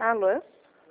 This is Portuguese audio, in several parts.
Alô?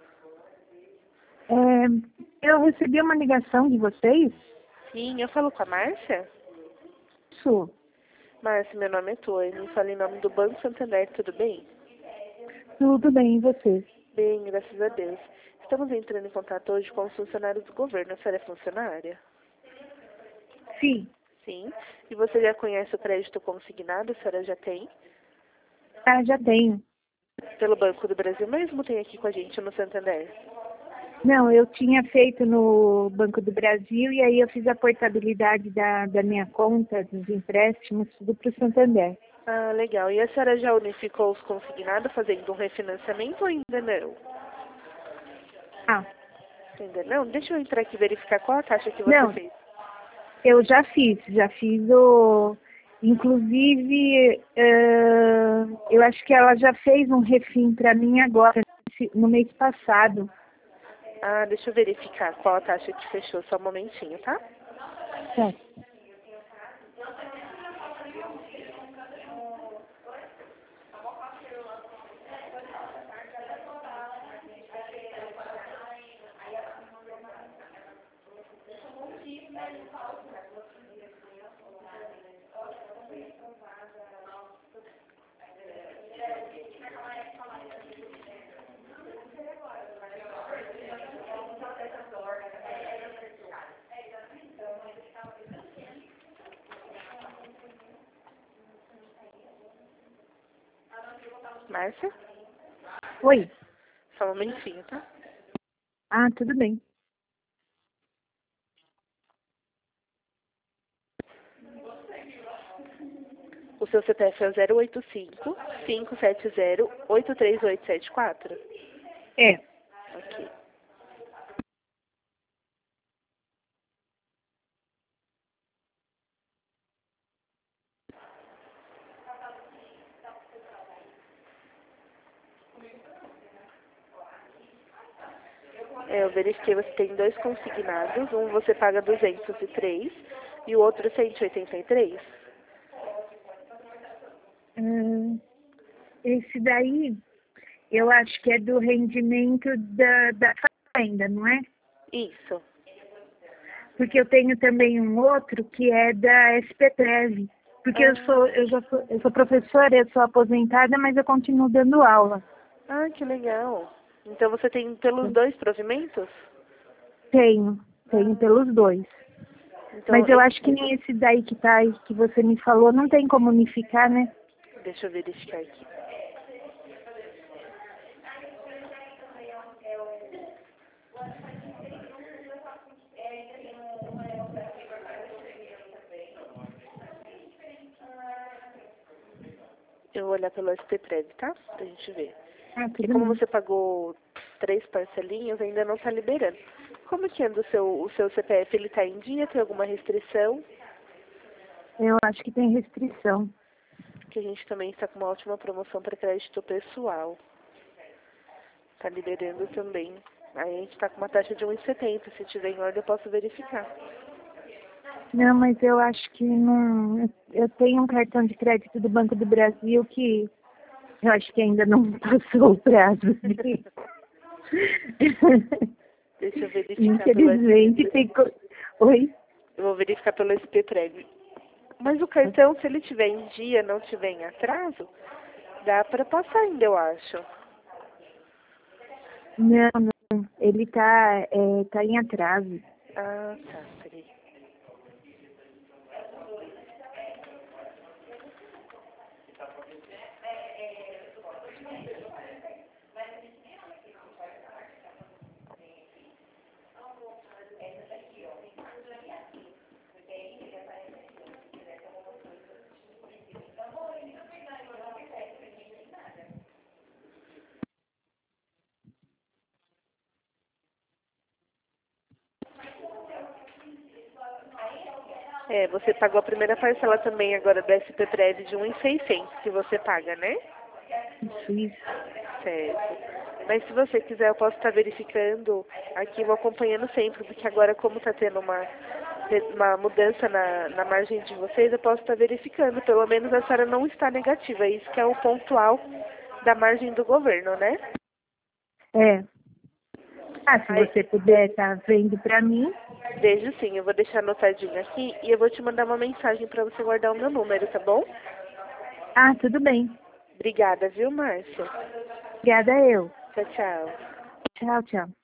Eu recebi uma ligação de vocês. Sim, eu falo com a Márcia? Isso. Márcia, meu nome é Tony, falo em nome do Banco Santander, tudo bem? Tudo bem, e você? Bem, graças a Deus. Estamos entrando em contato hoje com os funcionários do governo. A senhora é funcionária? Sim. Sim. E você já conhece o crédito consignado? A senhora já tem? Ah, já tenho. Pelo Banco do Brasil mesmo tem aqui com a gente no Santander? Não, eu tinha feito no Banco do Brasil e aí eu fiz a portabilidade da minha conta, dos empréstimos, tudo para o Santander. Ah, legal. E a senhora já unificou os consignados fazendo um refinanciamento ou ainda não? Ah, Ainda não? Deixa eu entrar aqui e verificar qual a taxa que você não, fez. eu já fiz o... Inclusive, eu acho que ela já fez um refim para mim agora, no mês passado. Ah, deixa eu verificar qual a taxa que fechou. Só um momentinho, tá? Certo. Márcia? Oi. Só um momentinho, tá? Ah, tudo bem. O seu CPF é o 085-570-83874? É. Ok. Eu verifiquei, você tem dois consignados. Um você paga 203 e o outro 183. Esse daí, eu acho que é do rendimento da fazenda, não é? Isso. Porque eu tenho também um outro que é da SPTEV. Porque eu sou professora, eu sou aposentada, mas eu continuo dando aula. Que legal. Então você tem pelos dois provimentos? Tenho pelos dois. Então, Mas eu acho que nem esse daí que tá aí, que você me falou, não tem como unificar, né? deixa eu verificar aqui. Eu vou olhar pelo SPTrev, tá? Pra gente ver. Ah, E tudo como bem. você pagou 3 parcelinhas, ainda não tá liberando. Como que anda o seu CPF? Ele tá em dia? Tem alguma restrição? Eu acho que tem restrição. Que a gente também está com uma ótima promoção para crédito pessoal. Tá liberando também. Aí a gente tá com uma taxa de 1,70. Se tiver em ordem, eu posso verificar. Não, mas eu acho que não. Eu tenho um cartão de crédito do Banco do Brasil que eu acho que ainda não passou o prazo dele. Deixa eu verificar pelo Infelizmente SPTrev. ficou. Oi? Eu vou verificar pelo SPTrev. Mas o cartão, se ele tiver em dia, não tiver em atraso, dá para passar ainda, eu acho. Não, não. Ele tá em atraso. Ah, tá. Peraí. Você pagou a primeira parcela também agora do SPTrev de 1.600 que você paga, né? Isso. Certo. Mas se você quiser, eu posso estar verificando aqui, vou acompanhando sempre, porque agora como está tendo uma mudança na margem de vocês, eu posso estar verificando. Pelo menos a senhora não está negativa. Isso que é o pontual da margem do governo, né? É. Ah, se Aí, você puder estar vendo para mim. vejo sim, eu vou deixar anotadinho aqui e eu vou te mandar uma mensagem para você guardar o meu número, tá bom? Ah, tudo bem. Obrigada, viu, Márcia? Obrigada eu. Tchau, tchau. Tchau, tchau.